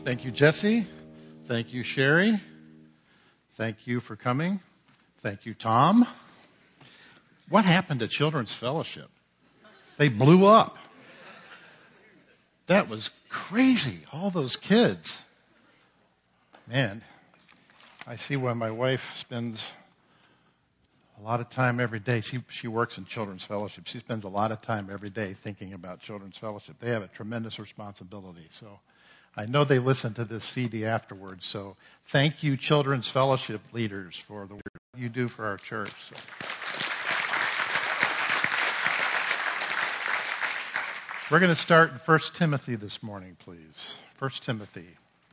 Thank you, Jesse. Thank you, Sherry. Thank you for coming. Thank you, Tom. What happened to Children's Fellowship? They blew up. That was crazy. All those kids. Man, I see why my wife spends a lot of time every day. She works in Children's Fellowship. She spends a lot of time every day thinking about Children's Fellowship. They have a tremendous responsibility. So I know they listen to this CD afterwards. So thank you, Children's Fellowship leaders, for the work you do for our church. So. We're going to start in 1 Timothy this morning, please. 1 Timothy.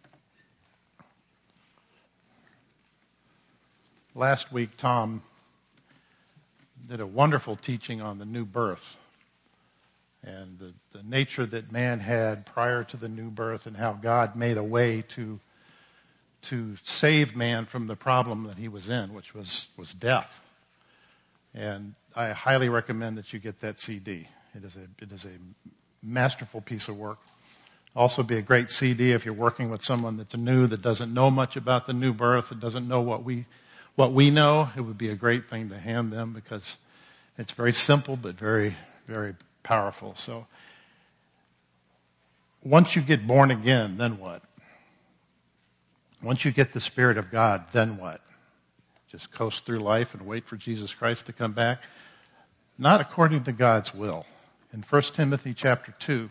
Last week, Tom did a wonderful teaching on the new birth and the nature that man had prior to the new birth and how God made a way to save man from the problem that he was in, which was death. And I highly recommend that you get that CD. It is a masterful piece of work. Also be a great CD if you're working with someone that's new, that doesn't know much about the new birth, that doesn't know what we know. It would be a great thing to hand them because it's very simple but very, very powerful. So once you get born again, then what? Once you get the Spirit of God, then what? Just coast through life and wait for Jesus Christ to come back? Not according to God's will. In 1 Timothy chapter 2,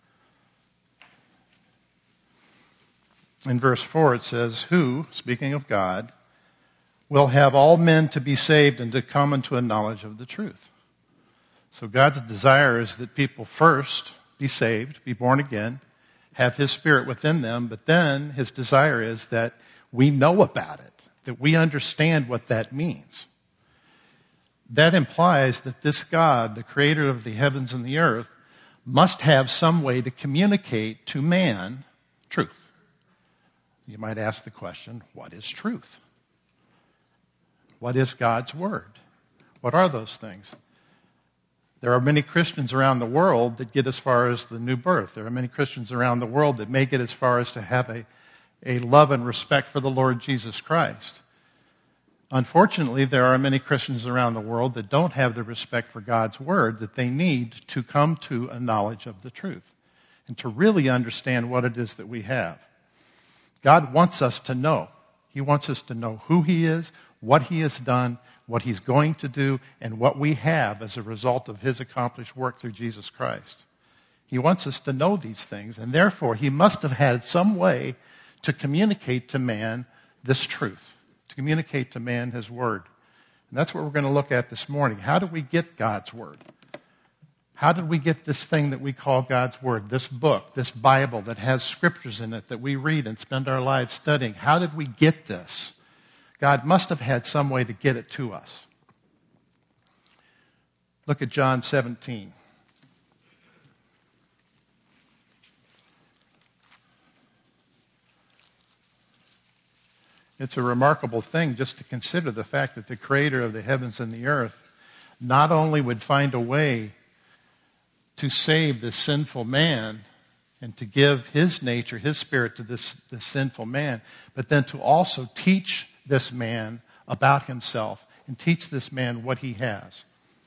in verse 4 it says, "Who," speaking of God, "will have all men to be saved and to come into a knowledge of the truth." So God's desire is that people first be saved, be born again, have His Spirit within them, but then His desire is that we know about it, that we understand what that means. That implies that this God, the creator of the heavens and the earth, must have some way to communicate to man truth. You might ask the question, what is truth? What is God's Word? What are those things? There are many Christians around the world that get as far as the new birth. There are many Christians around the world that make it as far as to have a love and respect for the Lord Jesus Christ. Unfortunately, there are many Christians around the world that don't have the respect for God's Word that they need to come to a knowledge of the truth and to really understand what it is that we have. God wants us to know. He wants us to know who He is, what He has done, what He's going to do, and what we have as a result of His accomplished work through Jesus Christ. He wants us to know these things, and therefore He must have had some way to communicate to man this truth, to communicate to man His Word. And that's what we're going to look at this morning. How do we get God's Word? How did we get this thing that we call God's Word, this book, this Bible that has scriptures in it that we read and spend our lives studying? How did we get this? God must have had some way to get it to us. Look at John 17. It's a remarkable thing just to consider the fact that the Creator of the heavens and the earth not only would find a way to save this sinful man and to give His nature, His Spirit to this sinful man, but then to also teach this man about Himself and teach this man what he has.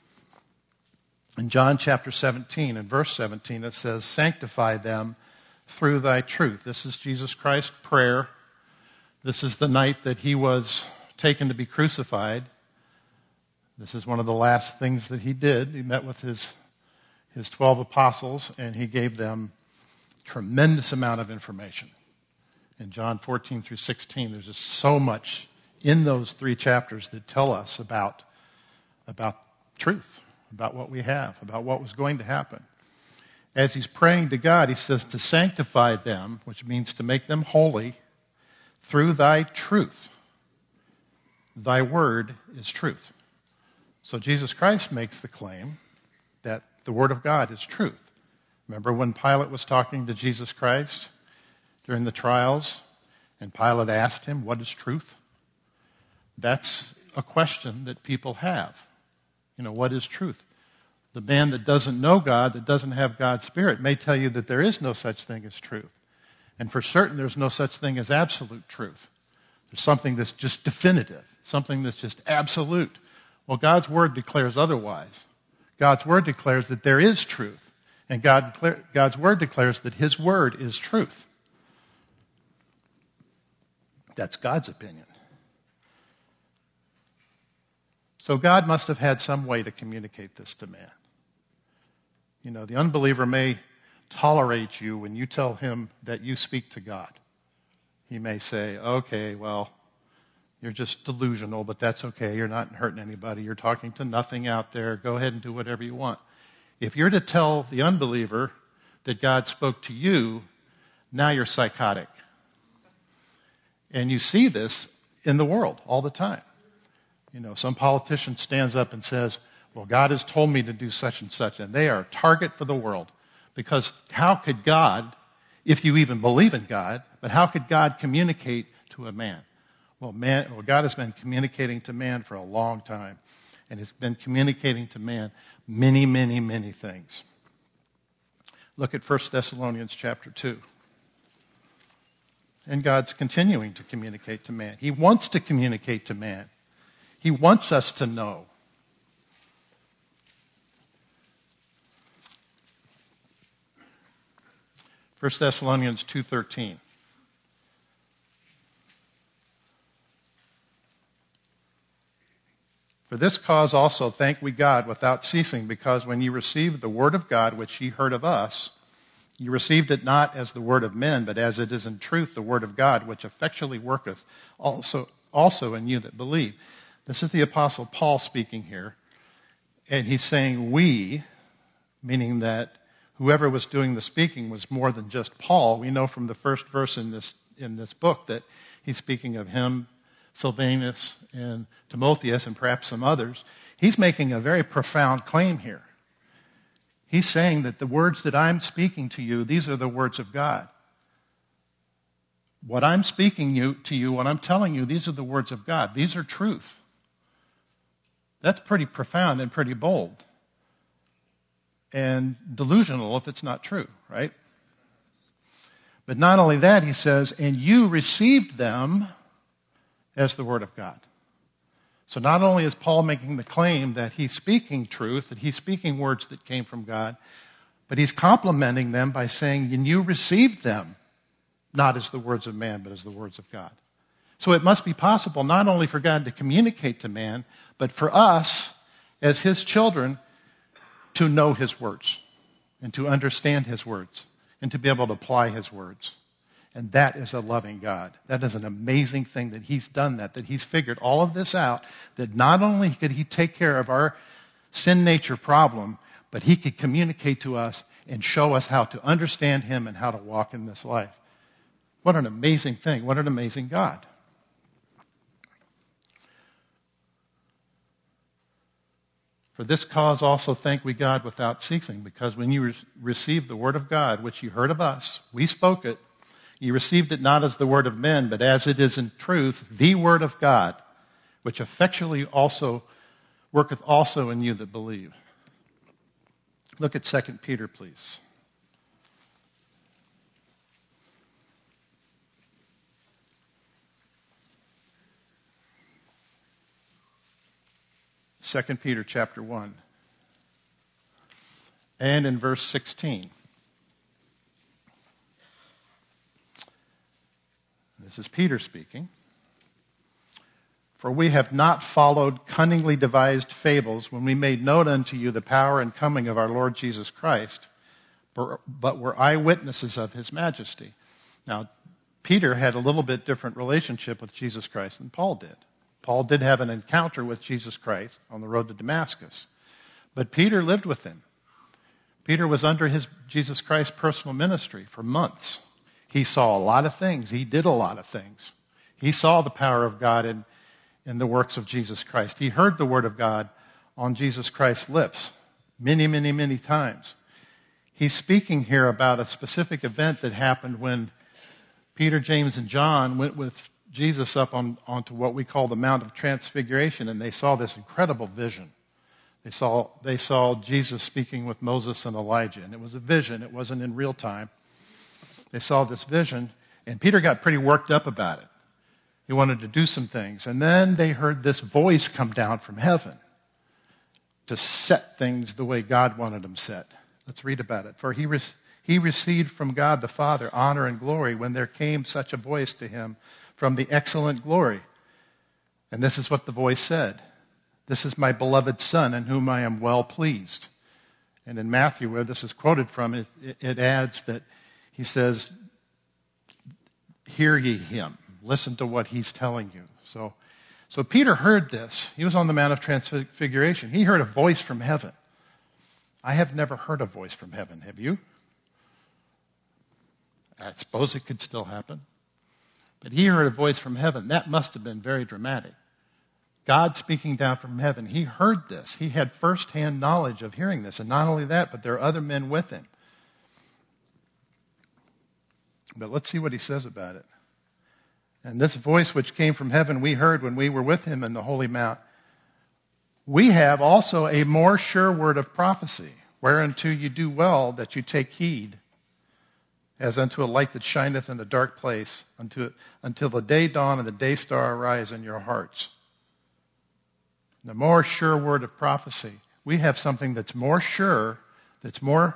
In John chapter 17, in verse 17, it says, "Sanctify them through Thy truth." This is Jesus Christ's prayer. This is the night that He was taken to be crucified. This is one of the last things that He did. He met with His 12 apostles, and He gave them tremendous amount of information. In John 14 through 16, there's just so much in those 3 chapters that tell us about truth, about what we have, about what was going to happen. As He's praying to God, He says to sanctify them, which means to make them holy, through Thy truth. Thy Word is truth. So Jesus Christ makes the claim that the Word of God is truth. Remember when Pilate was talking to Jesus Christ during the trials, and Pilate asked Him, "What is truth?" That's a question that people have. What is truth? The man that doesn't know God, that doesn't have God's Spirit, may tell you that there is no such thing as truth. And for certain, there's no such thing as absolute truth. There's something that's just definitive, something that's just absolute. Well, God's Word declares otherwise. God's Word declares that there is truth. And God's Word declares that His Word is truth. That's God's opinion. So God must have had some way to communicate this to man. You know, the unbeliever may tolerate you when you tell him that you speak to God. He may say, okay, well, you're just delusional, but that's okay. You're not hurting anybody. You're talking to nothing out there. Go ahead and do whatever you want. If you're to tell the unbeliever that God spoke to you, now you're psychotic. And you see this in the world all the time. You know, some politician stands up and says, well, God has told me to do such and such, and they are a target for the world. Because how could God, if you even believe in God, but how could God communicate to a man? Well, God has been communicating to man for a long time. And has been communicating to man many, many, many things. Look at 1 Thessalonians chapter 2. And God's continuing to communicate to man. He wants to communicate to man. He wants us to know. 1 Thessalonians 2:13. For this cause also thank we God without ceasing, because when ye received the word of God which ye heard of us, ye received it not as the word of men, but as it is in truth the word of God, which effectually worketh also in you that believe. This is the Apostle Paul speaking here. And he's saying we, meaning that whoever was doing the speaking was more than just Paul. We know from the first verse in this book that he's speaking of him, Silvanus, and Timotheus, and perhaps some others. He's making a very profound claim here. He's saying that the words that I'm speaking to you, these are the words of God. What I'm speaking to you, what I'm telling you, these are the words of God. These are truth. That's pretty profound and pretty bold. And delusional if it's not true, right? But not only that, he says, and you received them as the word of God. So not only is Paul making the claim that he's speaking truth, that he's speaking words that came from God, but he's complementing them by saying, and you received them not as the words of man, but as the words of God. So it must be possible not only for God to communicate to man, but for us as his children to know his words and to understand his words and to be able to apply his words. And that is a loving God. That is an amazing thing that he's done that he's figured all of this out, that not only could he take care of our sin nature problem, but he could communicate to us and show us how to understand him and how to walk in this life. What an amazing thing. What an amazing God. For this cause also thank we God without ceasing, because when you received the word of God, which you heard of us, we spoke it, you received it not as the word of men, but as it is in truth, the word of God, which effectually also worketh also in you that believe. Look at 2 Peter, please. Second Peter chapter 1. And in verse 16. This is Peter speaking. For we have not followed cunningly devised fables when we made known unto you the power and coming of our Lord Jesus Christ, but were eyewitnesses of his majesty. Now, Peter had a little bit different relationship with Jesus Christ than Paul did. Paul did have an encounter with Jesus Christ on the road to Damascus. But Peter lived with him. Peter was under his Jesus Christ personal ministry for months. He saw a lot of things. He did a lot of things. He saw the power of God in the works of Jesus Christ. He heard the word of God on Jesus Christ's lips many, many, many times. He's speaking here about a specific event that happened when Peter, James, and John went with Jesus up onto what we call the Mount of Transfiguration, and they saw this incredible vision. They saw Jesus speaking with Moses and Elijah, and it was a vision. It wasn't in real time. They saw this vision, and Peter got pretty worked up about it. He wanted to do some things. And then they heard this voice come down from heaven to set things the way God wanted them set. Let's read about it. For he received from God the Father honor and glory when there came such a voice to him from the excellent glory. And this is what the voice said. This is my beloved Son in whom I am well pleased. And in Matthew, where this is quoted from, it adds that he says, hear ye him. Listen to what he's telling you. So Peter heard this. He was on the Mount of Transfiguration. He heard a voice from heaven. I have never heard a voice from heaven. Have you? I suppose it could still happen. But he heard a voice from heaven. That must have been very dramatic. God speaking down from heaven. He heard this. He had firsthand knowledge of hearing this. And not only that, but there are other men with him. But let's see what he says about it. And this voice which came from heaven we heard when we were with him in the holy mount. We have also a more sure word of prophecy, whereunto you do well that you take heed, as unto a light that shineth in a dark place, until the day dawn and the day star arise in your hearts. The more sure word of prophecy. We have something that's more sure, that's more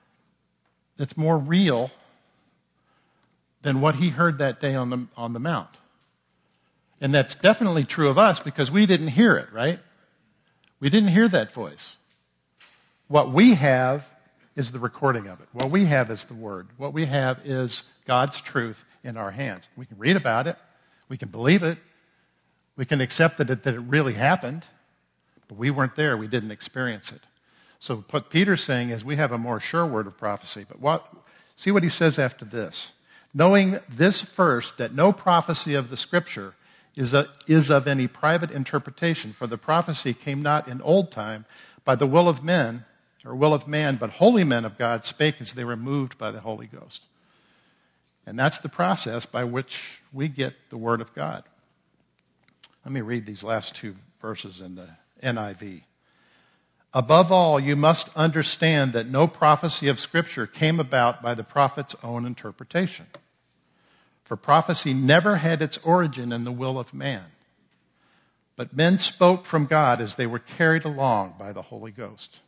real than what he heard that day on the mount. And that's definitely true of us because we didn't hear it, right? We didn't hear that voice. What we have is the recording of it. What we have is the Word. What we have is God's truth in our hands. We can read about it. We can believe it. We can accept that it really happened. But we weren't there. We didn't experience it. So what Peter's saying is we have a more sure word of prophecy. But see what he says after this. Knowing this first, that no prophecy of the Scripture is of any private interpretation, for the prophecy came not in old time by the will of men, or will of man, but holy men of God spake as they were moved by the Holy Ghost. And that's the process by which we get the Word of God. Let me read these last two verses in the NIV. Above all, you must understand that no prophecy of Scripture came about by the prophet's own interpretation. For prophecy never had its origin in the will of man. But men spoke from God as they were carried along by the Holy Ghost.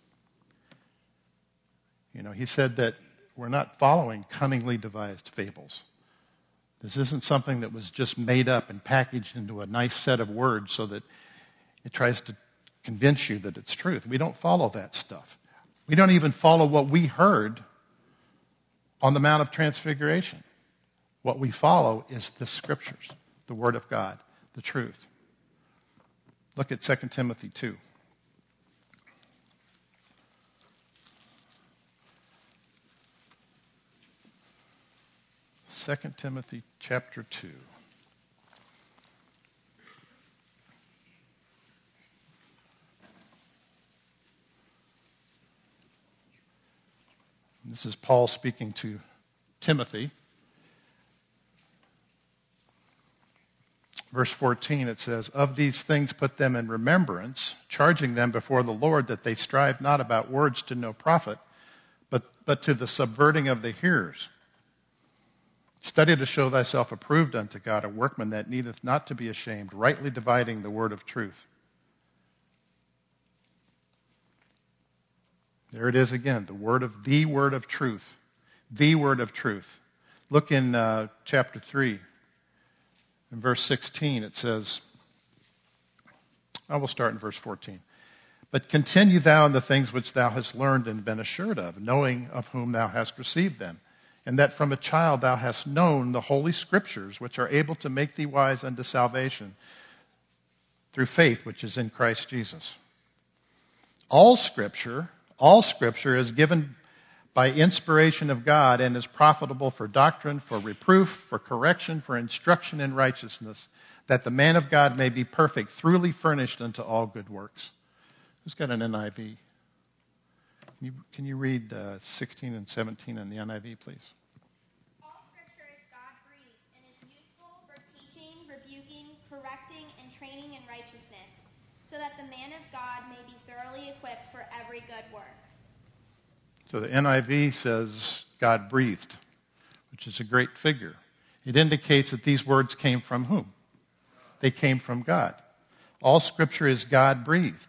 You know, he said that we're not following cunningly devised fables. This isn't something that was just made up and packaged into a nice set of words so that it tries to convince you that it's truth. We don't follow that stuff. We don't even follow what we heard on the Mount of Transfiguration. What we follow is the Scriptures, the Word of God, the truth. Look at 2 Timothy 2. 2 Timothy chapter 2. This is Paul speaking to Timothy. Verse 14, it says, of these things put them in remembrance, charging them before the Lord that they strive not about words to no profit, but to the subverting of the hearers. Study to show thyself approved unto God, a workman that needeth not to be ashamed, rightly dividing the word of truth. There it is again, the word of truth. The word of truth. Look in chapter 3. In verse 16 it says, I will start in verse 14. But continue thou in the things which thou hast learned and been assured of, knowing of whom thou hast received them, and that from a child thou hast known the holy Scriptures, which are able to make thee wise unto salvation through faith which is in Christ Jesus. All Scripture is given by inspiration of God and is profitable for doctrine, for reproof, for correction, for instruction in righteousness, that the man of God may be perfect, truly furnished unto all good works. Who's got an NIV? Can you read 16 and 17 in the NIV, please? All Scripture is God-breathed and is useful for teaching, rebuking, correcting, and training in righteousness, so that the man of God may be thoroughly equipped for every good work. So the NIV says God breathed, which is a great figure. It indicates that these words came from whom? They came from God. All Scripture is God-breathed.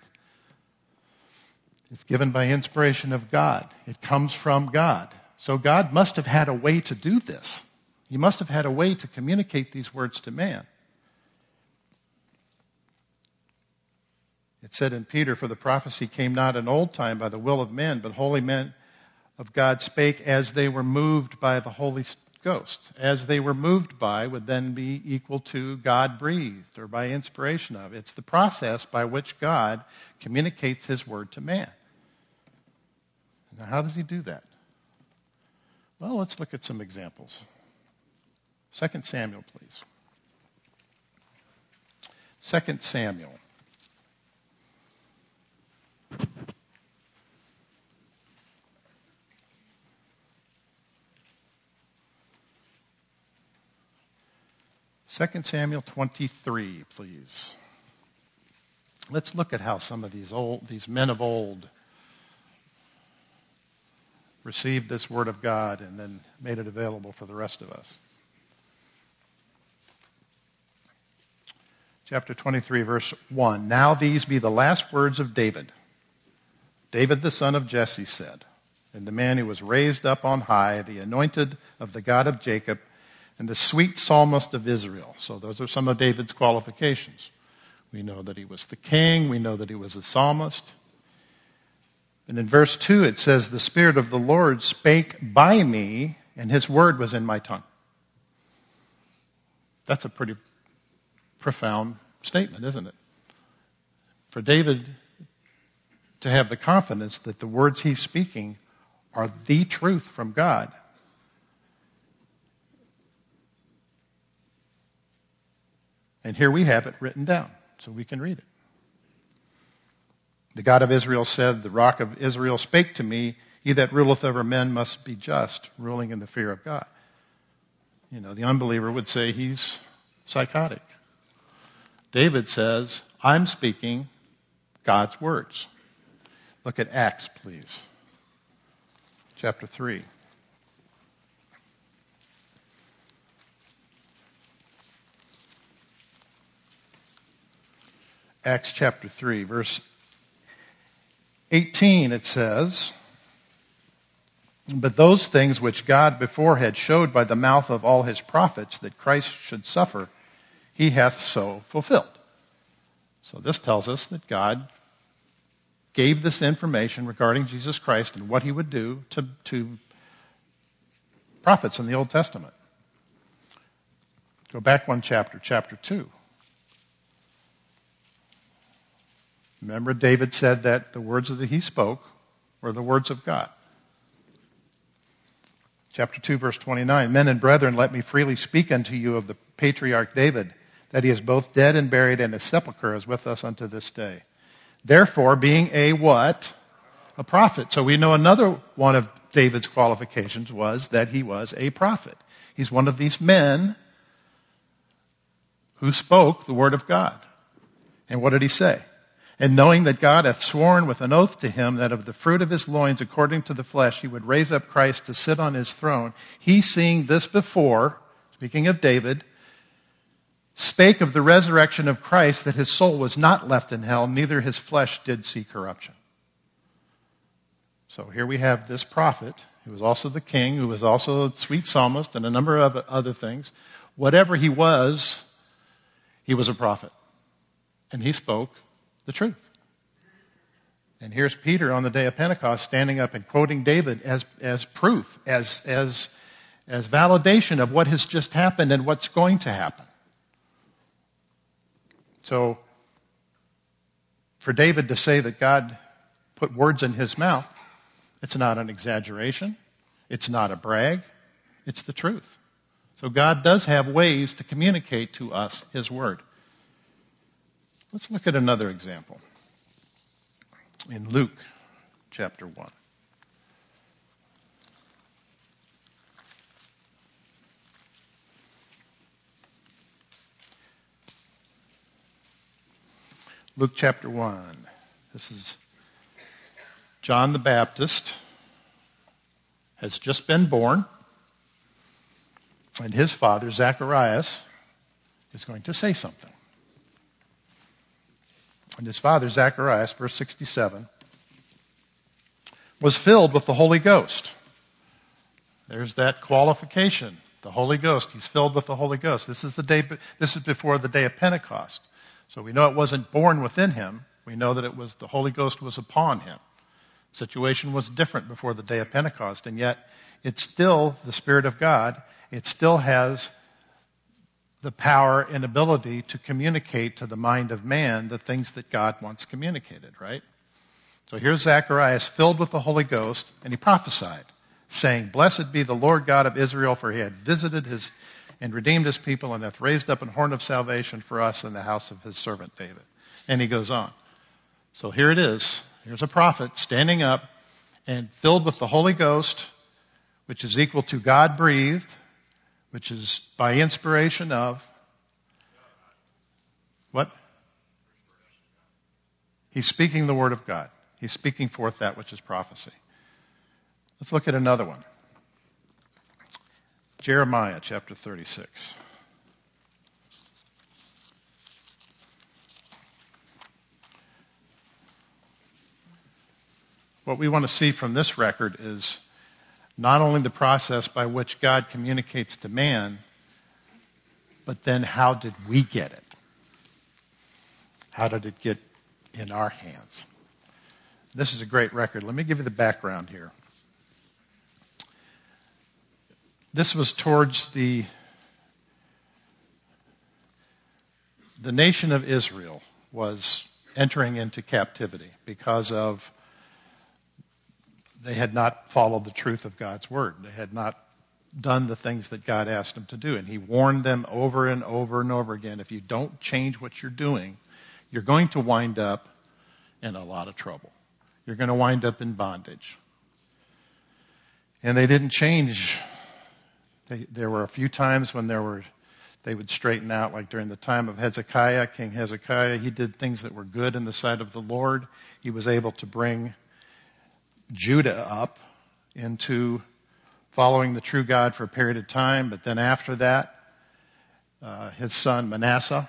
It's given by inspiration of God. It comes from God. So God must have had a way to do this. He must have had a way to communicate these words to man. It said in Peter, "For the prophecy came not in old time by the will of men, but holy men of God spake as they were moved by the Holy Ghost." As they were moved by would then be equal to God-breathed or by inspiration of. It's the process by which God communicates His word to man. Now, how does He do that? Well, let's look at some examples. 2 Samuel, please. 2 Samuel. Second Samuel 23, please. Let's look at how some of these men of old received this word of God and then made it available for the rest of us. Chapter 23, verse 1. "Now these be the last words of David. David the son of Jesse said, and the man who was raised up on high, the anointed of the God of Jacob, and the sweet psalmist of Israel." So those are some of David's qualifications. We know that he was the king. We know that he was a psalmist. And in verse 2 it says, "The Spirit of the Lord spake by me, and His word was in my tongue." That's a pretty profound statement, isn't it? For David to have the confidence that the words he's speaking are the truth from God. And here we have it written down, so we can read it. "The God of Israel said, the rock of Israel spake to me, he that ruleth over men must be just, ruling in the fear of God." You know, the unbeliever would say he's psychotic. David says, I'm speaking God's words. Look at Acts, please. Chapter 3. Acts chapter 3, verse 18, it says, "But those things which God before had showed by the mouth of all His prophets that Christ should suffer, He hath so fulfilled." So this tells us that God gave this information regarding Jesus Christ and what He would do to prophets in the Old Testament. Go back one chapter, chapter 2. Remember, David said that the words that he spoke were the words of God. Chapter 2, verse 29, "Men and brethren, let me freely speak unto you of the patriarch David, that he is both dead and buried, and his sepulchre is with us unto this day. Therefore, being a what? A prophet." So we know another one of David's qualifications was that he was a prophet. He's one of these men who spoke the word of God. And what did he say? "And knowing that God hath sworn with an oath to him that of the fruit of his loins according to the flesh he would raise up Christ to sit on his throne, he seeing this before," speaking of David, "spake of the resurrection of Christ, that his soul was not left in hell, neither his flesh did see corruption." So here we have this prophet, who was also the king, who was also a sweet psalmist and a number of other things. Whatever he was a prophet. And he spoke the truth. And here's Peter on the day of Pentecost standing up and quoting David as proof, as validation of what has just happened and what's going to happen. So, for David to say that God put words in his mouth, it's not an exaggeration. It's not a brag. It's the truth. So God does have ways to communicate to us His word. Let's look at another example. In Luke chapter 1. Luke chapter 1. This is John the Baptist has just been born. And his father, Zacharias, is going to say something. And his father, Zacharias, verse 67, was filled with the Holy Ghost. There's that qualification. The Holy Ghost. He's filled with the Holy Ghost. This is before the day of Pentecost. So we know it wasn't born within him. We know that the Holy Ghost was upon him. The situation was different before the day of Pentecost, and yet it's still the Spirit of God. It still has the power and ability to communicate to the mind of man the things that God wants communicated, right? So here's Zacharias filled with the Holy Ghost, and he prophesied, saying, "Blessed be the Lord God of Israel, for he had visited and redeemed his people, and hath raised up an horn of salvation for us in the house of his servant David." And he goes on. So here it is. Here's a prophet standing up and filled with the Holy Ghost, which is equal to God breathed, which is by inspiration of what? He's speaking the word of God. He's speaking forth that which is prophecy. Let's look at another one. Jeremiah chapter 36. What we want to see from this record is not only the process by which God communicates to man, but then how did we get it? How did it get in our hands? This is a great record. Let me give you the background here. This was towards the nation of Israel was entering into captivity because of they had not followed the truth of God's word. They had not done the things that God asked them to do. And he warned them over and over and over again, if you don't change what you're doing, you're going to wind up in a lot of trouble. You're going to wind up in bondage. And they didn't change. There were a few times when they would straighten out, like during the time of Hezekiah, King Hezekiah. He did things that were good in the sight of the Lord. He was able to bring Judah up into following the true God for a period of time. But then after that, his son Manasseh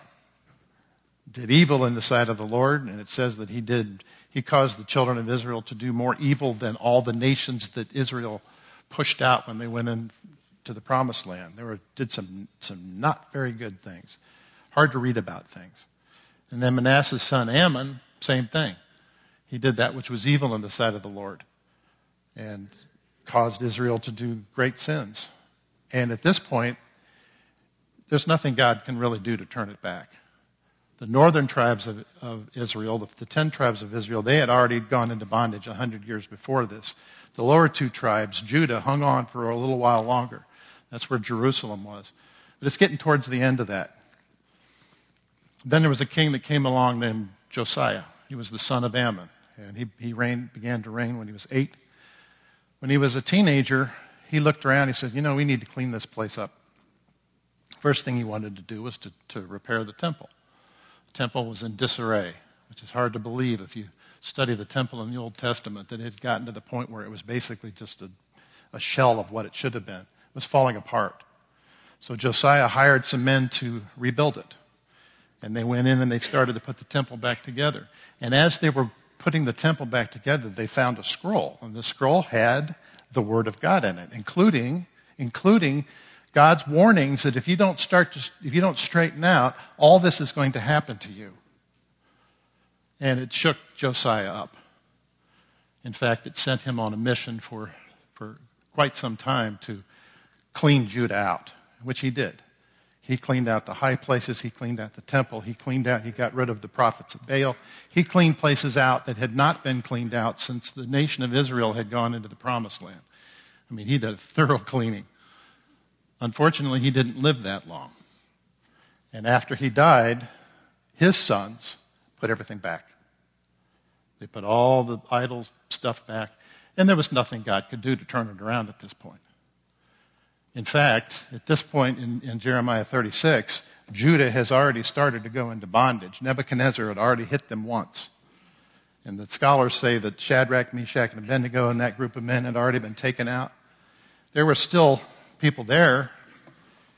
did evil in the sight of the Lord. And it says that he caused the children of Israel to do more evil than all the nations that Israel pushed out when they went into the promised land. Did some not very good things. Hard to read about things. And then Manasseh's son Ammon, same thing. He did that which was evil in the sight of the Lord and caused Israel to do great sins. And at this point, there's nothing God can really do to turn it back. The northern tribes of Israel, the 10 tribes of Israel, they had already gone into bondage 100 years before this. The lower two tribes, Judah, hung on for a little while longer. That's where Jerusalem was. But it's getting towards the end of that. Then there was a king that came along named Josiah. He was the son of Ammon. And he began to reign when he was 8. When he was a teenager, he looked around. He said, we need to clean this place up. First thing he wanted to do was to repair the temple. The temple was in disarray, which is hard to believe if you study the temple in the Old Testament, that it had gotten to the point where it was basically just a shell of what it should have been. It was falling apart. So Josiah hired some men to rebuild it. And they went in and they started to put the temple back together. And as they were putting the temple back together, they found a scroll. And the scroll had the Word of God in it, including God's warnings that if you don't straighten out, all this is going to happen to you. And it shook Josiah up. In fact, it sent him on a mission for quite some time to clean Judah out, which he did. He cleaned out the high places. He cleaned out the temple. He got rid of the prophets of Baal. He cleaned places out that had not been cleaned out since the nation of Israel had gone into the promised land. I mean, he did a thorough cleaning. Unfortunately, he didn't live that long. And after he died, his sons put everything back. They put all the idol stuff back. And there was nothing God could do to turn it around at this point. In fact, at this point in Jeremiah 36, Judah has already started to go into bondage. Nebuchadnezzar had already hit them once. And the scholars say that Shadrach, Meshach, and Abednego and that group of men had already been taken out. There were still people there,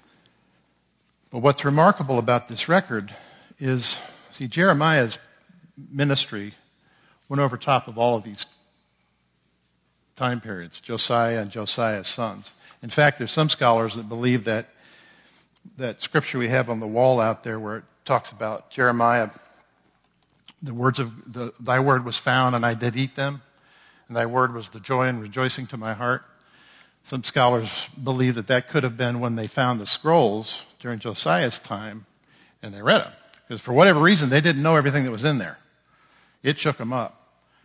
But what's remarkable about this record is, see, Jeremiah's ministry went over top of all of these time periods, Josiah and Josiah's sons. In fact, there's some scholars that believe that scripture we have on the wall out there where it talks about Jeremiah, the words of thy word was found and I did eat them, and thy word was the joy and rejoicing to my heart. Some scholars believe that could have been when they found the scrolls during Josiah's time and they read them. Because for whatever reason, they didn't know everything that was in there. It shook them up.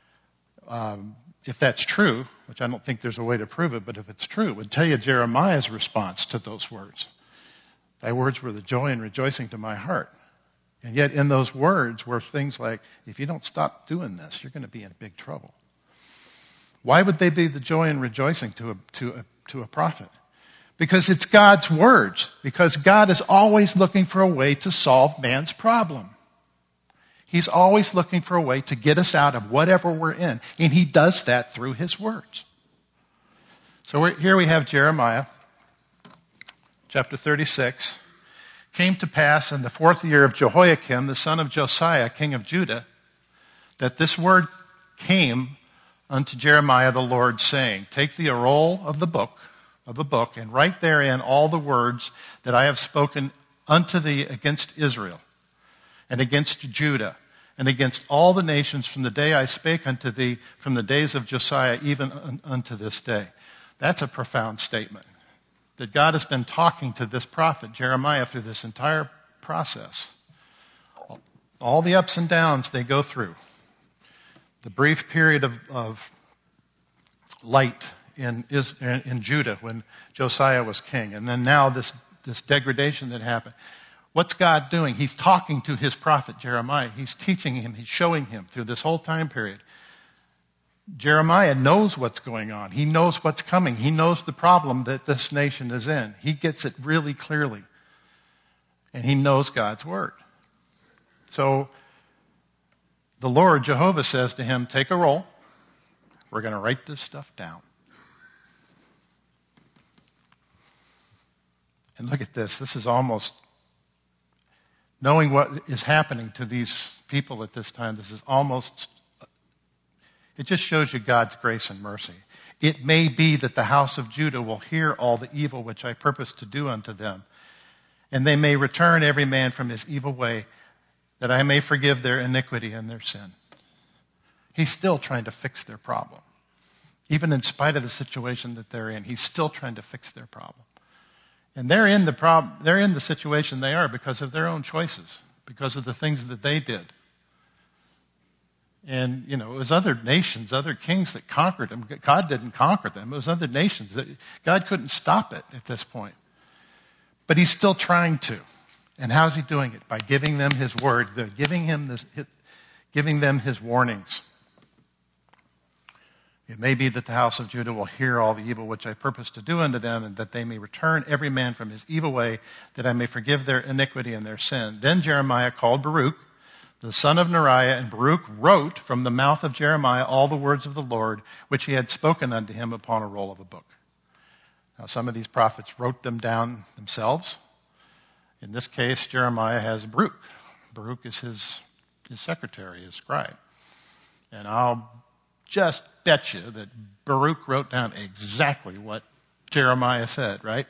If that's true, which I don't think there's a way to prove it, but if it's true, it would tell you Jeremiah's response to those words. Thy words were the joy and rejoicing to my heart. And yet in those words were things like, if you don't stop doing this, you're going to be in big trouble. Why would they be the joy and rejoicing to a prophet? Because it's God's words. Because God is always looking for a way to solve man's problem. He's always looking for a way to get us out of whatever we're in. And he does that through his words. So here we have Jeremiah, chapter 36. Came to pass in the 4th year of Jehoiakim, the son of Josiah, king of Judah, that this word came unto Jeremiah the Lord, saying, take the roll of a book, and write therein all the words that I have spoken unto thee against Israel, and against Judah, and against all the nations from the day I spake unto thee, from the days of Josiah, even unto this day. That's a profound statement. That God has been talking to this prophet, Jeremiah, through this entire process. All the ups and downs they go through. The brief period of light in Judah when Josiah was king. And then now this degradation that happened. What's God doing? He's talking to his prophet Jeremiah. He's teaching him. He's showing him through this whole time period. Jeremiah knows what's going on. He knows what's coming. He knows the problem that this nation is in. He gets it really clearly. And he knows God's word. So the Lord, Jehovah, says to him, take a roll. We're going to write this stuff down. And look at this. This is almost, knowing what is happening to these people at this time, this is almost, it just shows you God's grace and mercy. It may be that the house of Judah will hear all the evil which I purpose to do unto them, and they may return every man from his evil way, that I may forgive their iniquity and their sin. He's still trying to fix their problem. Even in spite of the situation that they're in, he's still trying to fix their problem. And they're in the situation they are because of their own choices, because of the things that they did. And, it was other nations, other kings that conquered them. God didn't conquer them. It was other nations. God couldn't stop it at this point. But he's still trying to. And how's he doing it? By giving them his word. They're giving them his warnings. It may be that the house of Judah will hear all the evil which I purpose to do unto them, and that they may return every man from his evil way, that I may forgive their iniquity and their sin. Then Jeremiah called Baruch, the son of Neriah, and Baruch wrote from the mouth of Jeremiah all the words of the Lord, which he had spoken unto him upon a roll of a book. Now some of these prophets wrote them down themselves. In this case, Jeremiah has Baruch. Baruch is his secretary, his scribe. And I'll just bet you that Baruch wrote down exactly what Jeremiah said, right?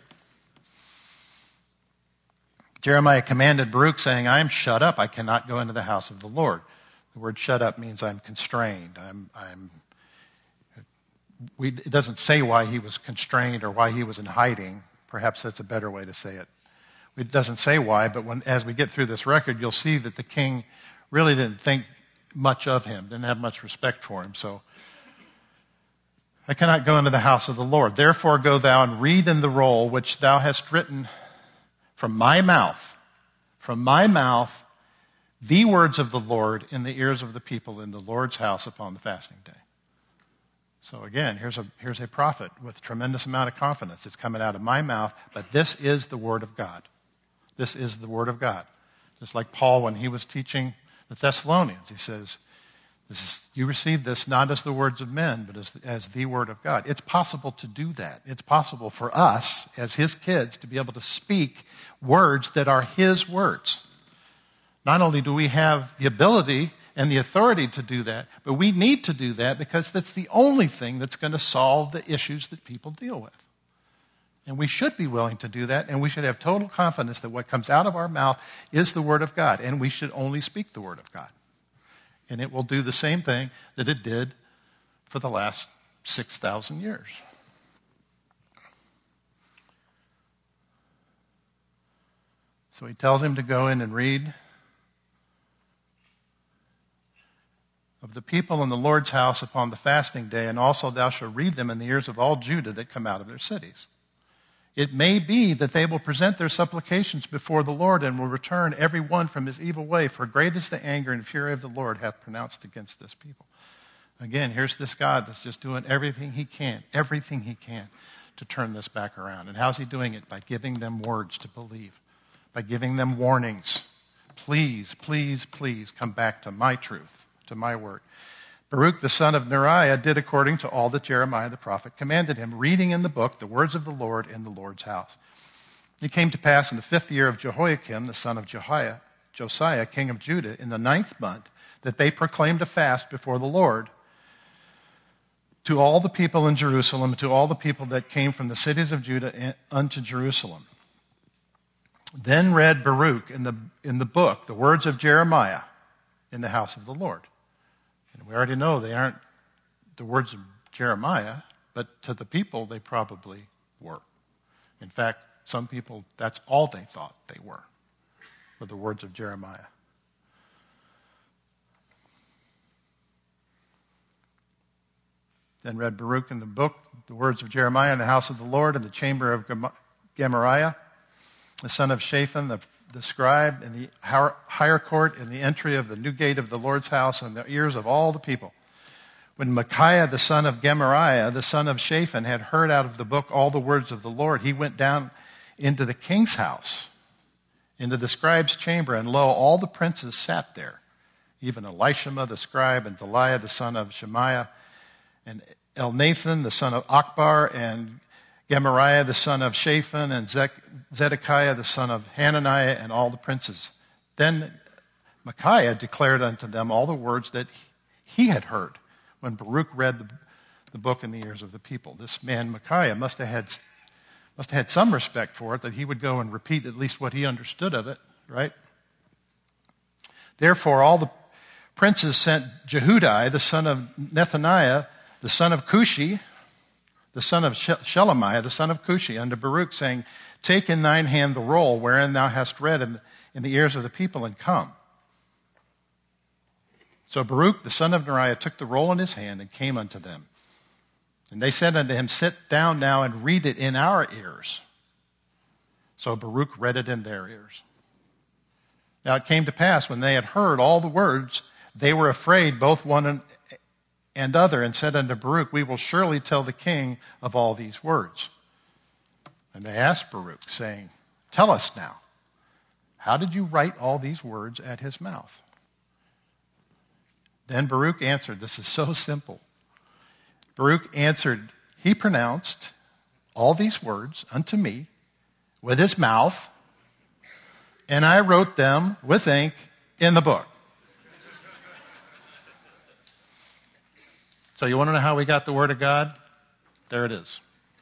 Jeremiah commanded Baruch, saying, I am shut up. I cannot go into the house of the Lord. The word shut up means I'm constrained. It doesn't say why he was constrained or why he was in hiding. Perhaps that's a better way to say it. It doesn't say why, but as we get through this record, you'll see that the king really didn't think much of him, didn't have much respect for him. So, I cannot go into the house of the Lord. Therefore go thou and read in the roll which thou hast written from my mouth, the words of the Lord in the ears of the people in the Lord's house upon the fasting day. So again, here's a prophet with tremendous amount of confidence. It's coming out of my mouth, but this is the word of God. This is the word of God. Just like Paul when he was teaching the Thessalonians, he says, You receive this not as the words of men, but as the word of God. It's possible to do that. It's possible for us, as his kids, to be able to speak words that are his words. Not only do we have the ability and the authority to do that, but we need to do that because that's the only thing that's going to solve the issues that people deal with. And we should be willing to do that, and we should have total confidence that what comes out of our mouth is the word of God, and we should only speak the word of God. And it will do the same thing that it did for the last 6,000 years. So he tells him to go in and read of the people in the Lord's house upon the fasting day, and also thou shalt read them in the ears of all Judah that come out of their cities. It may be that they will present their supplications before the Lord and will return every one from his evil way, for great is the anger and fury of the Lord hath pronounced against this people. Again, here's this God that's just doing everything he can to turn this back around. And how's he doing it? By giving them words to believe, by giving them warnings. Please, please, please come back to my truth, to my word. Baruch the son of Neriah did according to all that Jeremiah the prophet commanded him, reading in the book the words of the Lord in the Lord's house. It came to pass in the 5th year of Jehoiakim, the son of Josiah, king of Judah, in the 9th month, that they proclaimed a fast before the Lord to all the people in Jerusalem, to all the people that came from the cities of Judah unto Jerusalem. Then read Baruch in the book the words of Jeremiah in the house of the Lord. And we already know they aren't the words of Jeremiah, but to the people they probably were. In fact, some people, that's all they thought they were the words of Jeremiah. Then read Baruch in the book the words of Jeremiah in the house of the Lord in the chamber of Gemariah, the son of Shaphan, the scribe, in the higher court, in the entry of the new gate of the Lord's house, in the ears of all the people. When Micaiah, the son of Gemariah, the son of Shaphan, had heard out of the book all the words of the Lord, he went down into the king's house, into the scribe's chamber, and lo, all the princes sat there, even Elishama the scribe, and Deliah the son of Shemaiah, and Elnathan the son of Akbar, and Gemariah the son of Shaphan, and Zedekiah the son of Hananiah, and all the princes. Then Micaiah declared unto them all the words that he had heard when Baruch read the book in the ears of the people. This man Micaiah must have had some respect for it, that he would go and repeat at least what he understood of it, right? Therefore all the princes sent Jehudi the son of Nethaniah, the son of Cushi, the son of Shelemiah, the son of Cushi, unto Baruch, saying, Take in thine hand the roll wherein thou hast read in the ears of the people, and come. So Baruch, the son of Neriah, took the roll in his hand and came unto them. And they said unto him, Sit down now and read it in our ears. So Baruch read it in their ears. Now it came to pass, when they had heard all the words, they were afraid, both one and other, and said unto Baruch, We will surely tell the king of all these words. And they asked Baruch, saying, Tell us now, how did you write all these words at his mouth? Then Baruch answered, this is so simple. Baruch answered, He pronounced all these words unto me with his mouth, and I wrote them with ink in the book. So you want to know how we got the Word of God? There it is.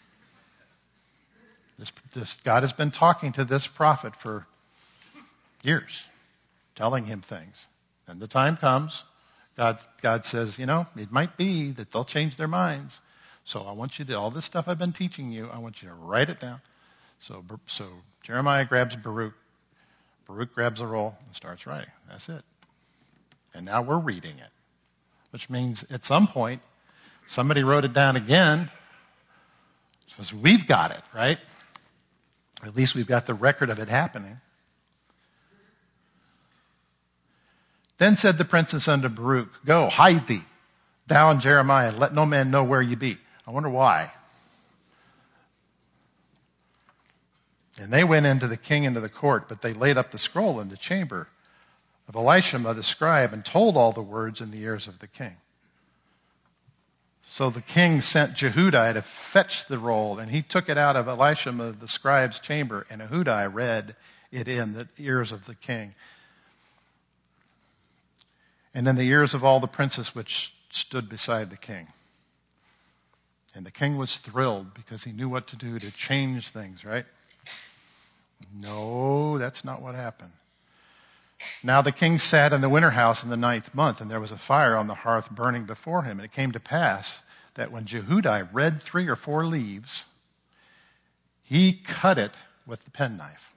This God has been talking to this prophet for years, telling him things. And the time comes, God says, it might be that they'll change their minds. So I want you to, all this stuff I've been teaching you, I want you to write it down. So Jeremiah grabs Baruch. Baruch grabs the roll and starts writing. That's it. And now we're reading it. Which means at some point, somebody wrote it down again, because we've got it, right? Or at least we've got the record of it happening. Then said the princess unto Baruch, Go, hide thee, thou and Jeremiah, and let no man know where ye be. I wonder why. And they went into the king into the court, but they laid up the scroll in the chamber of Elishama the scribe and told all the words in the ears of the king. So the king sent Jehudi to fetch the roll, and he took it out of Elishama the scribe's chamber, and Ehudi read it in the ears of the king, and in the ears of all the princes which stood beside the king. And the king was thrilled because he knew what to do to change things, right? No, that's not what happened. Now the king sat in the winter house in the 9th month, and there was a fire on the hearth burning before him. And it came to pass that when Jehudi read 3 or 4 leaves, he cut it with the penknife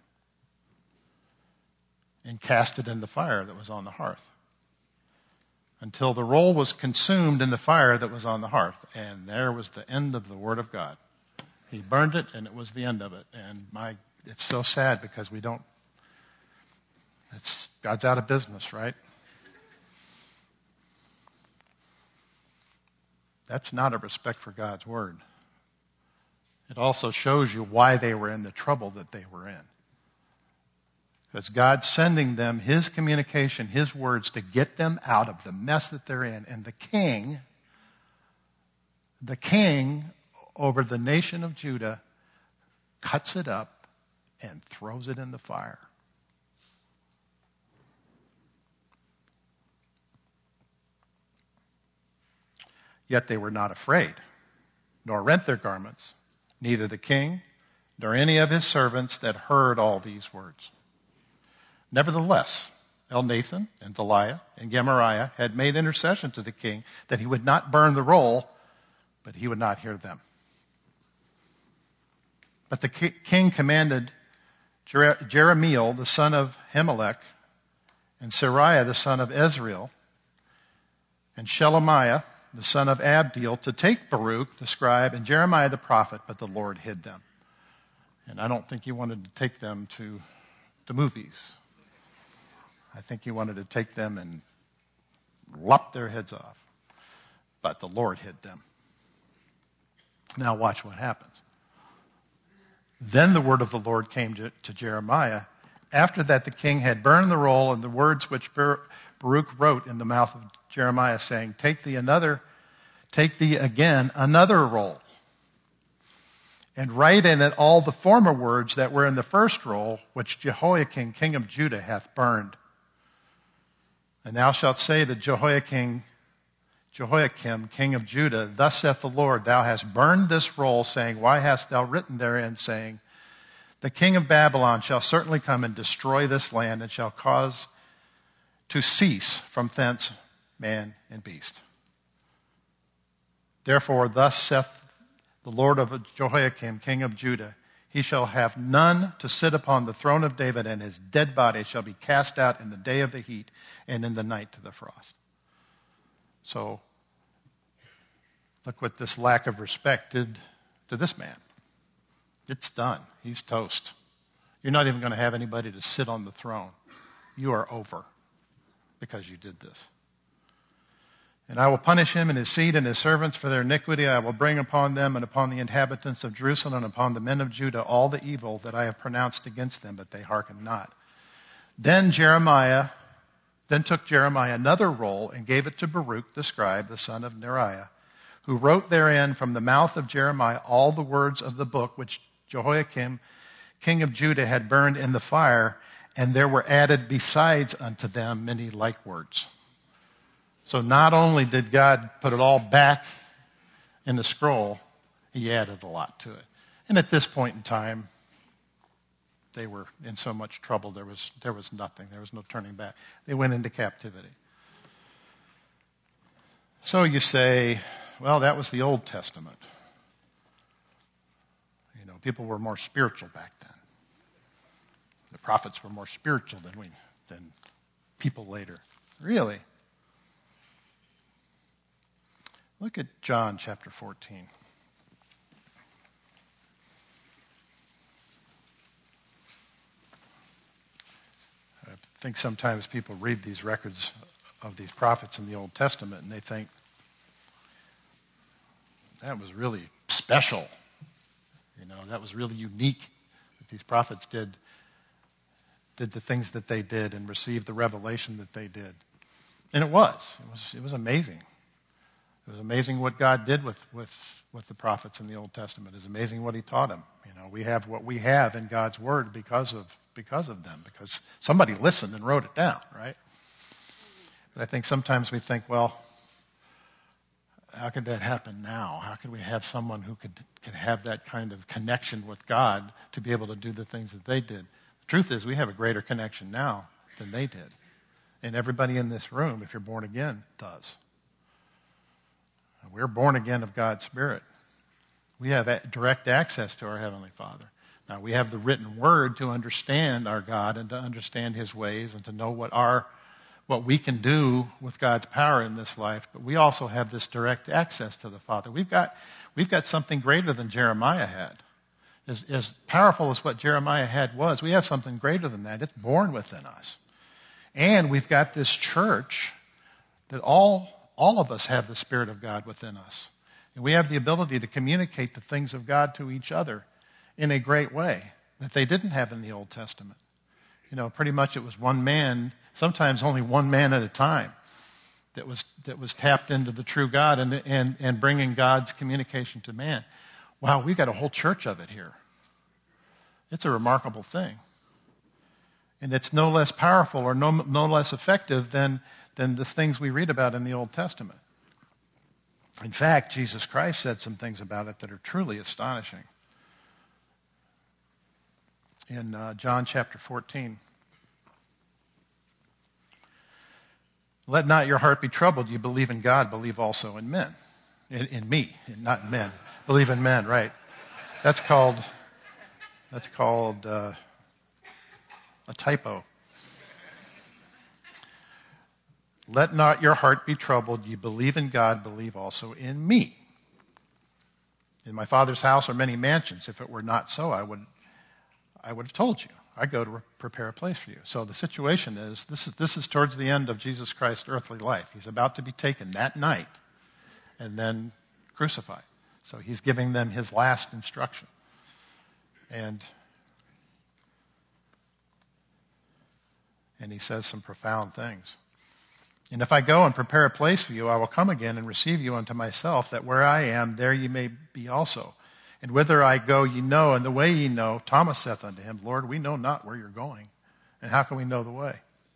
and cast it in the fire that was on the hearth, until the roll was consumed in the fire that was on the hearth. And there was the end of the word of God. He burned it, and it was the end of it. And it's so sad because God's out of business, right? That's not a respect for God's word. It also shows you why they were in the trouble that they were in. Because God's sending them His communication, His words, to get them out of the mess that they're in. And the king over the nation of Judah cuts it up and throws it in the fire. Yet they were not afraid, nor rent their garments, neither the king nor any of his servants that heard all these words. Nevertheless, Elnathan and Deliah and Gemariah had made intercession to the king that he would not burn the roll, but he would not hear them. But the king commanded Jeremiel, the son of Himelech, and Seraiah, the son of Ezrael, and Shelemiah, the son of Abdiel, to take Baruch, the scribe, and Jeremiah the prophet, but the Lord hid them. And I don't think he wanted to take them to the movies. I think he wanted to take them and lop their heads off. But the Lord hid them. Now watch what happens. Then the word of the Lord came to Jeremiah. After that the king had burned the roll and the words which Baruch wrote in the mouth of Jeremiah, saying, Take thee again another roll, and write in it all the former words that were in the first roll, which Jehoiakim, king of Judah, hath burned. And thou shalt say to Jehoiakim, king of Judah, Thus saith the Lord, Thou hast burned this roll, saying, Why hast thou written therein, saying, The king of Babylon shall certainly come and destroy this land, and shall cause to cease from thence man and beast. Therefore, thus saith the Lord of Jehoiakim, king of Judah, He shall have none to sit upon the throne of David, and his dead body shall be cast out in the day of the heat, and in the night to the frost. So, look what this lack of respect did to this man. It's done. He's toast. You're not even going to have anybody to sit on the throne. You are over because you did this. And I will punish him and his seed and his servants for their iniquity. I will bring upon them and upon the inhabitants of Jerusalem and upon the men of Judah all the evil that I have pronounced against them, but they hearkened not. Then took Jeremiah another roll and gave it to Baruch the scribe, the son of Neriah, who wrote therein from the mouth of Jeremiah all the words of the book which Jehoiakim, king of Judah, had burned in the fire, and there were added besides unto them many like words. So not only did God put it all back in the scroll, He added a lot to it. And at this point in time, they were in so much trouble, there was nothing. There was no turning back. They went into captivity. So you say, well, that was the Old Testament. You know, people were more spiritual back then. The prophets were more spiritual than people later. Really? Look at John chapter 14. I think sometimes people read these records of these prophets in the Old Testament and they think, that was really special. You know, that was really unique that these prophets did did the things that they did and received the revelation that they did. And it was amazing. It was amazing what God did with the prophets in the Old Testament. It was amazing what he taught them. We have what we have in God's Word because of them, because somebody listened and wrote it down, right? But I think sometimes we think, well, how could that happen now? How could we have someone who could have that kind of connection with God to be able to do the things that they did? The truth is, we have a greater connection now than they did. And everybody in this room, if you're born again, does. We're born again of God's Spirit. We have direct access to our Heavenly Father. Now, we have the written Word to understand our God and to understand His ways and to know what we can do with God's power in this life, but we also have this direct access to the Father. We've got something greater than Jeremiah had. As powerful as what Jeremiah had was, we have something greater than that. It's born within us. And we've got this church that all of us have the Spirit of God within us. And we have the ability to communicate the things of God to each other in a great way that they didn't have in the Old Testament. Pretty much it was one man, sometimes only one man at a time, that was tapped into the true God and bringing God's communication to man. Wow, we've got a whole church of it here. It's a remarkable thing. And it's no less powerful or no less effective than the things we read about in the Old Testament. In fact, Jesus Christ said some things about it that are truly astonishing. In John chapter 14, let not your heart be troubled. You believe in God, believe also in men. In me, not in men. Believe in men, right. That's called a typo. Let not your heart be troubled. You believe in God, believe also in me. In my Father's house are many mansions. If it were not so, I would have told you. I go to prepare a place for you. So the situation is, this is towards the end of Jesus Christ's earthly life. He's about to be taken that night and then crucified. So he's giving them his last instruction. And he says some profound things. And if I go and prepare a place for you, I will come again and receive you unto myself, that where I am, there ye may be also. And whither I go ye know, and the way ye know. Thomas saith unto him, Lord, we know not where you're going, and how can we know the way?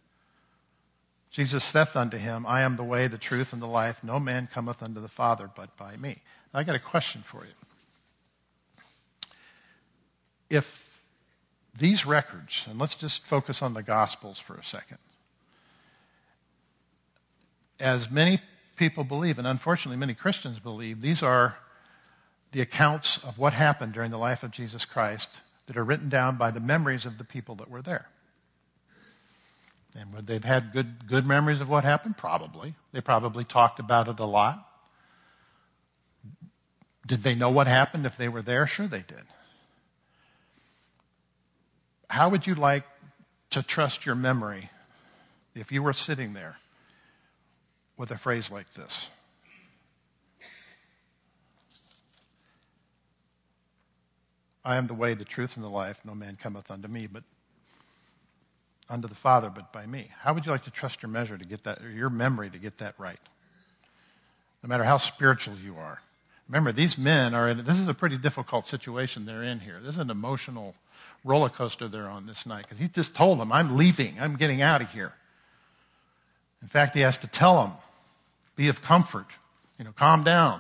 Jesus saith unto him, I am the way, the truth, and the life. No man cometh unto the Father but by me. Now, I got a question for you. If these records, and let's just focus on the Gospels for a second, as many people believe, and unfortunately many Christians believe, these are the accounts of what happened during the life of Jesus Christ that are written down by the memories of the people that were there. And would they've had good memories of what happened? Probably. They probably talked about it a lot. Did they know what happened if they were there? Sure they did. How would you like to trust your memory if you were sitting there with a phrase like this? I am the way, the truth, and the life. No man cometh unto me, but unto the Father, but by me. How would you like to trust your measure to get that, or your memory to get that right? No matter how spiritual you are. Remember, these men this is a pretty difficult situation they're in here. This is an emotional roller coaster they're on this night, because he just told them, I'm leaving. I'm getting out of here. In fact, he has to tell them, be of comfort. Calm down.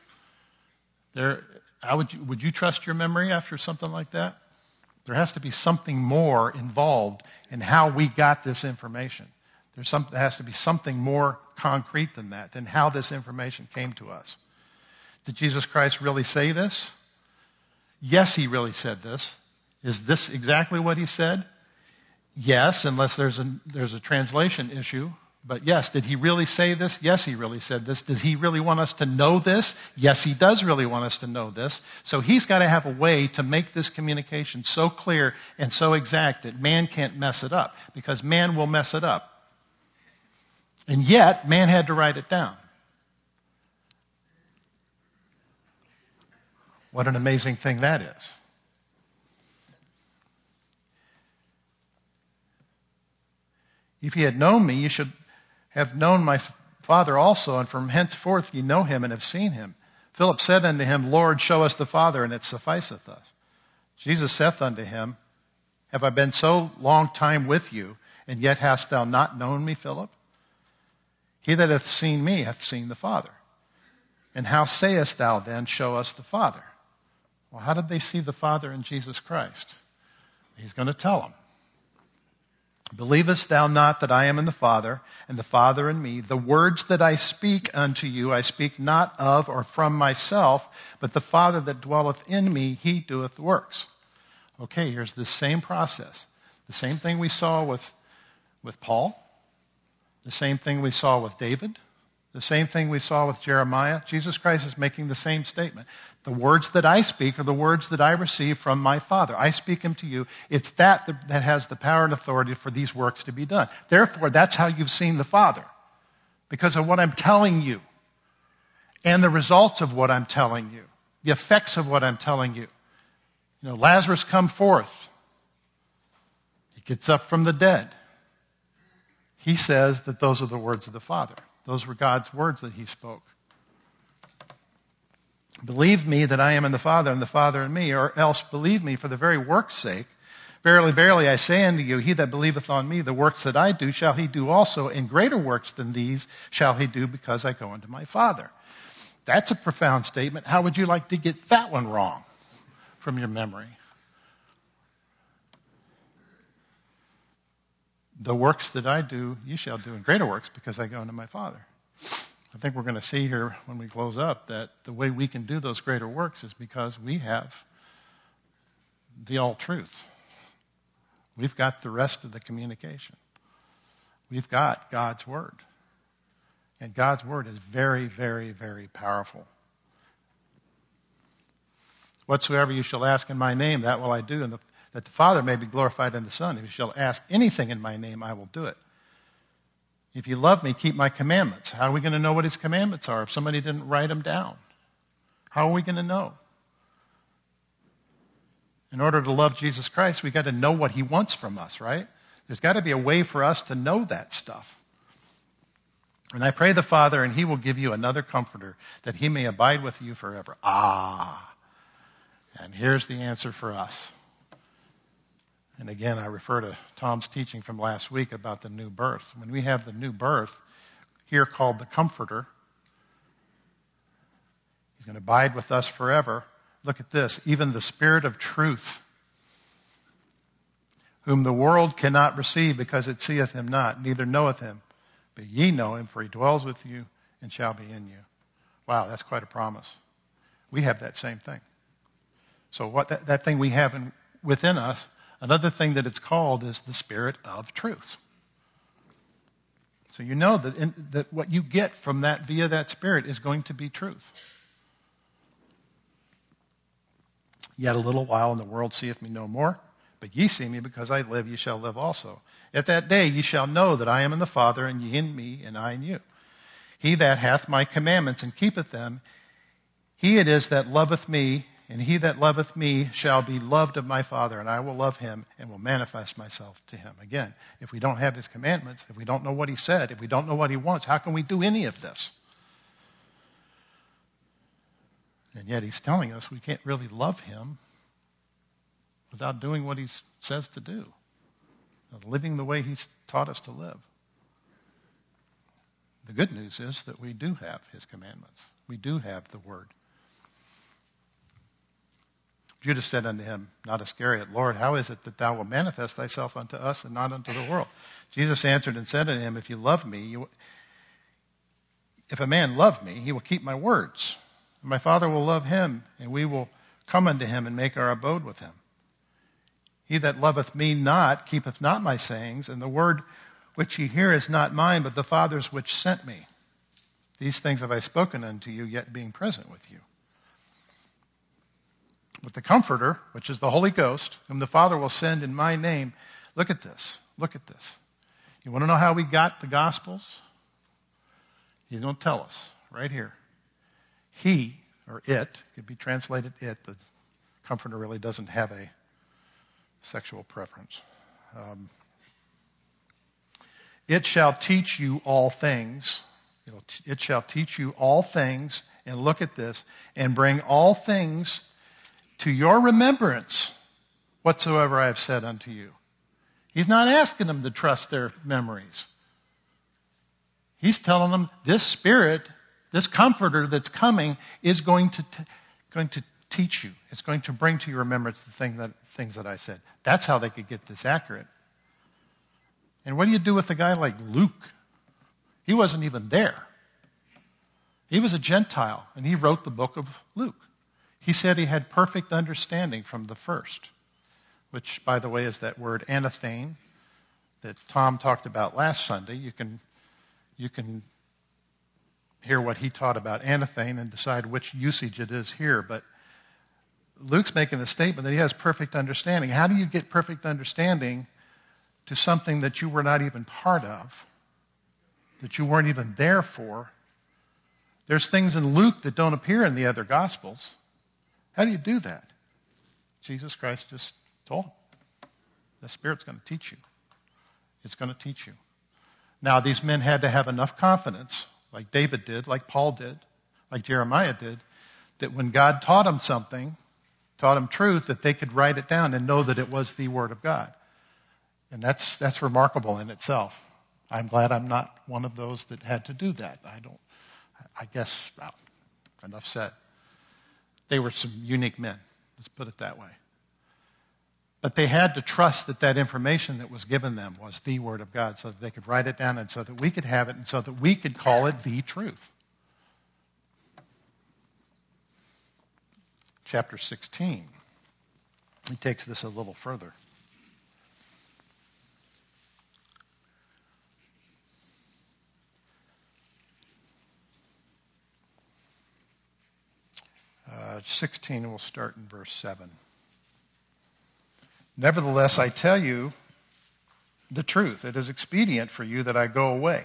Would you trust your memory after something like that? There has to be something more involved in how we got this information. There has to be something more concrete than that, than how this information came to us. Did Jesus Christ really say this? Yes, he really said this. Is this exactly what he said? Yes, unless there's a translation issue. But yes, did he really say this? Yes, he really said this. Does he really want us to know this? Yes, he does really want us to know this. So he's got to have a way to make this communication so clear and so exact that man can't mess it up, because man will mess it up. And yet, man had to write it down. What an amazing thing that is. If ye had known me, you should have known my Father also, and from henceforth ye know him and have seen him. Philip said unto him, Lord, show us the Father, and it sufficeth us. Jesus saith unto him, Have I been so long time with you, and yet hast thou not known me, Philip? He that hath seen me hath seen the Father. And how sayest thou then, show us the Father? Well, how did they see the Father in Jesus Christ? He's going to tell them. Believest thou not that I am in the Father, and the Father in me? The words that I speak unto you, I speak not of or from myself, but the Father that dwelleth in me, he doeth works. Okay, here's the same process. The same thing we saw with Paul. The same thing we saw with David. The same thing we saw with Jeremiah. Jesus Christ is making the same statement. The words that I speak are the words that I receive from my Father. I speak them to you. It's that has the power and authority for these works to be done. Therefore, that's how you've seen the Father. Because of what I'm telling you. And the results of what I'm telling you. The effects of what I'm telling you. You know, Lazarus come forth. He gets up from the dead. He says that those are the words of the Father. Those were God's words that he spoke. Believe me that I am in the Father and the Father in me, or else believe me for the very work's sake. Verily, verily, I say unto you, he that believeth on me, the works that I do shall he do also, and greater works than these shall he do, because I go unto my Father. That's a profound statement. How would you like to get that one wrong from your memory? The works that I do, you shall do, and greater works, because I go unto my Father. I think we're going to see here when we close up that the way we can do those greater works is because we have the all truth. We've got the rest of the communication. We've got God's Word. And God's Word is very, very, very powerful. Whatsoever you shall ask in my name, that will I do, and that the Father may be glorified in the Son. If you shall ask anything in my name, I will do it. If you love me, keep my commandments. How are we going to know what his commandments are if somebody didn't write them down? How are we going to know? In order to love Jesus Christ, we've got to know what he wants from us, right? There's got to be a way for us to know that stuff. And I pray the Father, and he will give you another comforter, that he may abide with you forever. And here's the answer for us. And again, I refer to Tom's teaching from last week about the new birth. When we have the new birth, here called the Comforter, he's going to abide with us forever. Look at this. Even the Spirit of truth, whom the world cannot receive because it seeth him not, neither knoweth him. But ye know him, for he dwells with you and shall be in you. Wow, that's quite a promise. We have that same thing. So what that thing we have within us, another thing that it's called is the Spirit of truth. So you know that what you get from that via that Spirit is going to be truth. Yet a little while and the world seeth me no more, but ye see me, because I live, ye shall live also. At that day ye shall know that I am in the Father, and ye in me, and I in you. He that hath my commandments and keepeth them, he it is that loveth me, and he that loveth me shall be loved of my Father, and I will love him and will manifest myself to him. Again, if we don't have his commandments, if we don't know what he said, if we don't know what he wants, how can we do any of this? And yet he's telling us we can't really love him without doing what he says to do, living the way he's taught us to live. The good news is that we do have his commandments. We do have the word. Judas said unto him, not Iscariot, Lord, how is it that thou wilt manifest thyself unto us and not unto the world? Jesus answered and said unto him, if you love me, if a man love me, he will keep my words. And my Father will love him, and we will come unto him and make our abode with him. He that loveth me not keepeth not my sayings, and the word which ye hear is not mine, but the Father's which sent me. These things have I spoken unto you, yet being present with you. With the Comforter, which is the Holy Ghost, whom the Father will send in my name. Look at this. Look at this. You want to know how we got the Gospels? He's going to tell us right here. He, or it, could be translated it. The Comforter really doesn't have a sexual preference. It shall teach you all things. It shall teach you all things, and look at this, and bring all things to your remembrance whatsoever I have said unto you. He's not asking them to trust their memories. He's telling them this Spirit, this Comforter that's coming, is going to teach you. It's going to bring to your remembrance the things that I said. That's how they could get this accurate. And what do you do with a guy like Luke? He wasn't even there. He was a Gentile, and he wrote the book of Luke. He said he had perfect understanding from the first, which, by the way, is that word anathane that Tom talked about last Sunday. You can hear what he taught about anathane and decide which usage it is here. But Luke's making the statement that he has perfect understanding. How do you get perfect understanding to something that you were not even part of, that you weren't even there for? There's things in Luke that don't appear in the other Gospels. How do you do that? Jesus Christ just told him. The Spirit's going to teach you. It's going to teach you. Now, these men had to have enough confidence, like David did, like Paul did, like Jeremiah did, that when God taught them something, taught them truth, that they could write it down and know that it was the Word of God. And that's remarkable in itself. I'm glad I'm not one of those that had to do that. Well, enough said. They were some unique men. Let's put it that way. But they had to trust that that information that was given them was the Word of God so that they could write it down and so that we could have it and so that we could call it the truth. Chapter 16. He takes this a little further. Uh, 16, we'll start in verse 7. Nevertheless, I tell you the truth. It is expedient for you that I go away.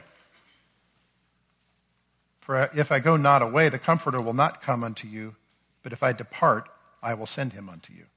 For if I go not away, the Comforter will not come unto you. But if I depart, I will send him unto you.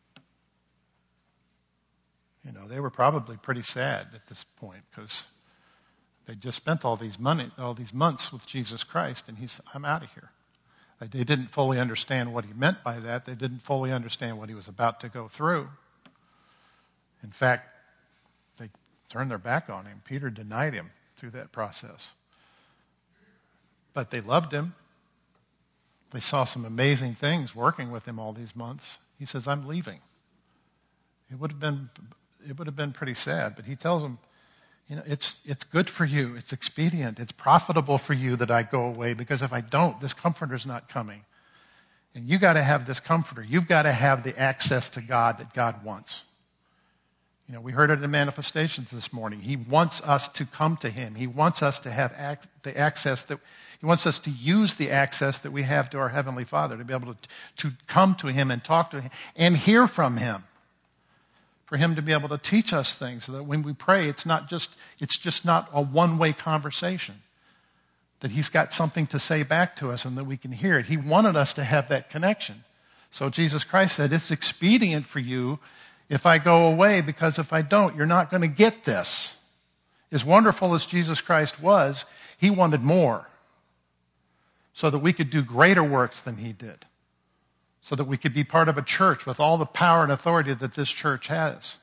They were probably pretty sad at this point because they just spent all these months with Jesus Christ, and I'm out of here. They didn't fully understand what he meant by that. They didn't fully understand what he was about to go through. In fact, they turned their back on him. Peter denied him through that process. But they loved him. They saw some amazing things working with him all these months. He says, I'm leaving. It would have been pretty sad, but he tells them, it's good for you. It's expedient. It's profitable for you that I go away, because if I don't, this Comforter's not coming. And you got to have this Comforter. You've got to have the access to God that God wants. We heard it in manifestations this morning. He wants us to come to him. He wants us to have the access he wants us to use the access that we have to our Heavenly Father, to be able to come to him and talk to him and hear from him. For him to be able to teach us things so that when we pray, it's just not a one-way conversation. That he's got something to say back to us and that we can hear it. He wanted us to have that connection. So Jesus Christ said, it's expedient for you if I go away, because if I don't, you're not going to get this. As wonderful as Jesus Christ was, he wanted more. So that we could do greater works than he did. So that we could be part of a church with all the power and authority that this church has.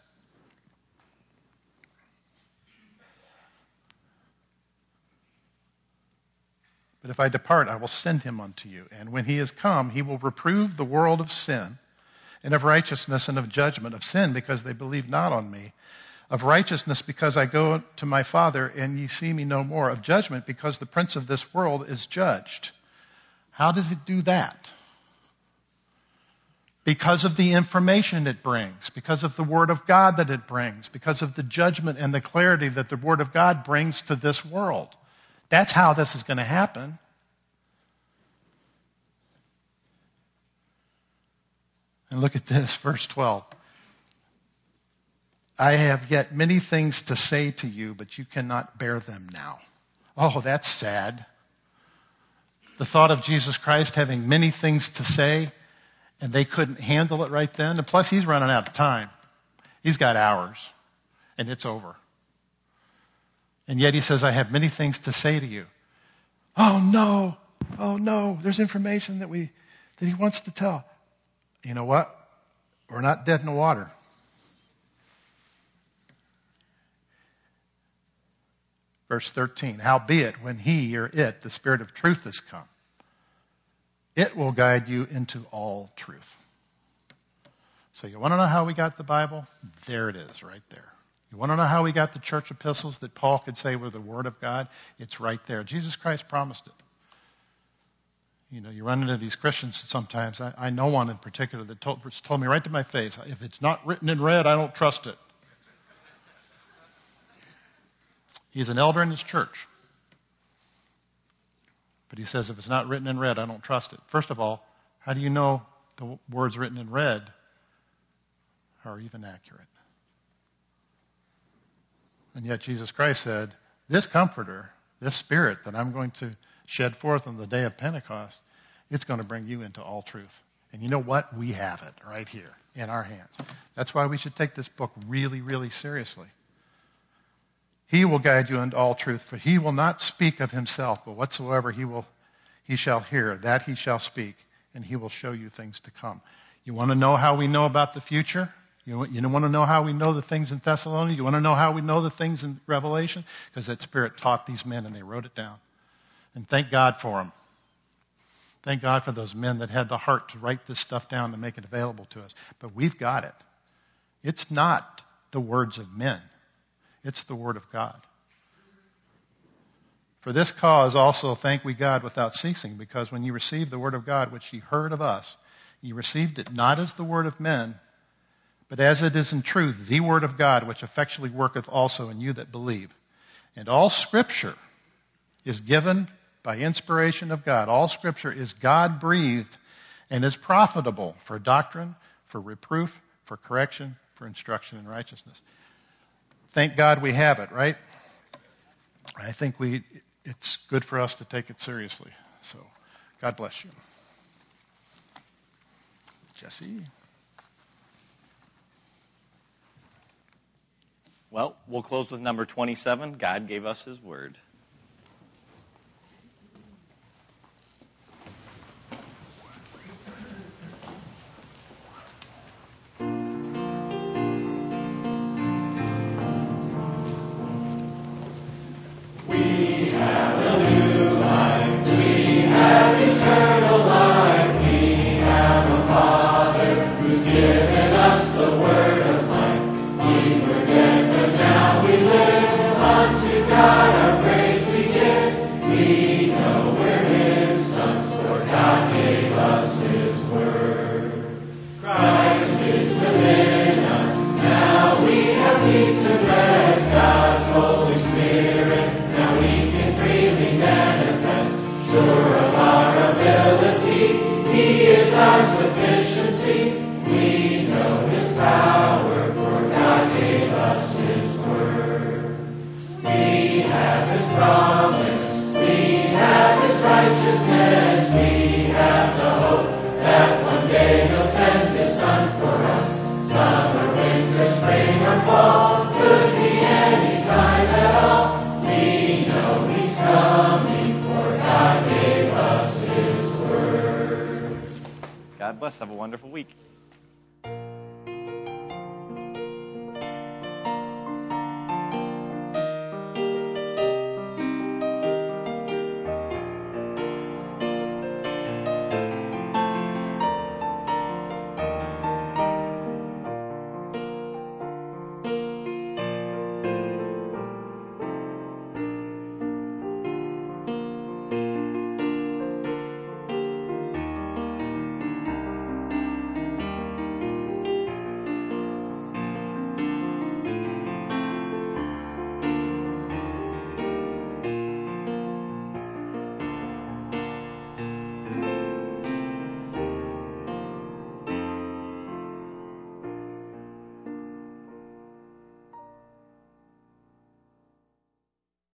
But if I depart, I will send him unto you. And when he is come, he will reprove the world of sin, and of righteousness, and of judgment. Of sin, because they believe not on me. Of righteousness, because I go to my Father, and ye see me no more. Of judgment, because the prince of this world is judged. How does it do that? Because of the information it brings, because of the Word of God that it brings, because of the judgment and the clarity that the Word of God brings to this world. That's how this is going to happen. And look at this, verse 12. I have yet many things to say to you, but you cannot bear them now. Oh, that's sad. The thought of Jesus Christ having many things to say, and they couldn't handle it right then. And plus, he's running out of time. He's got hours, and it's over. And yet he says, I have many things to say to you. Oh no, there's information that he wants to tell. You know what? We're not dead in the water. Verse 13, howbeit, when he or it, the Spirit of truth, is come, it will guide you into all truth. So you want to know how we got the Bible? There it is, right there. You want to know how we got the church epistles that Paul could say were the Word of God? It's right there. Jesus Christ promised it. You know, you run into these Christians sometimes. I know one in particular that told me right to my face, if it's not written in red, I don't trust it. He's an elder in his church. But he says, if it's not written in red, I don't trust it. First of all, how do you know the words written in red are even accurate? And yet Jesus Christ said, this Comforter, this Spirit that I'm going to shed forth on the day of Pentecost, it's going to bring you into all truth. And you know what? We have it right here in our hands. That's why we should take this book really, really seriously. He will guide you into all truth, for he will not speak of himself, but whatsoever he shall hear, that he shall speak, and he will show you things to come. You want to know how we know about the future? You want to know how we know the things in Thessalonians? You want to know how we know the things in Revelation? Because that Spirit taught these men and they wrote it down. And thank God for them. Thank God for those men that had the heart to write this stuff down and make it available to us. But we've got it. It's not the words of men. It's the Word of God. For this cause also thank we God without ceasing, because when you received the Word of God, which ye heard of us, ye received it not as the word of men, but as it is in truth the Word of God, which effectually worketh also in you that believe. And all Scripture is given by inspiration of God. All Scripture is God-breathed and is profitable for doctrine, for reproof, for correction, for instruction in righteousness. Thank God we have it, right? I think it's good for us to take it seriously. So, God bless you. Jesse? Well, we'll close with number 27. God gave us His Word. God bless. Have a wonderful week.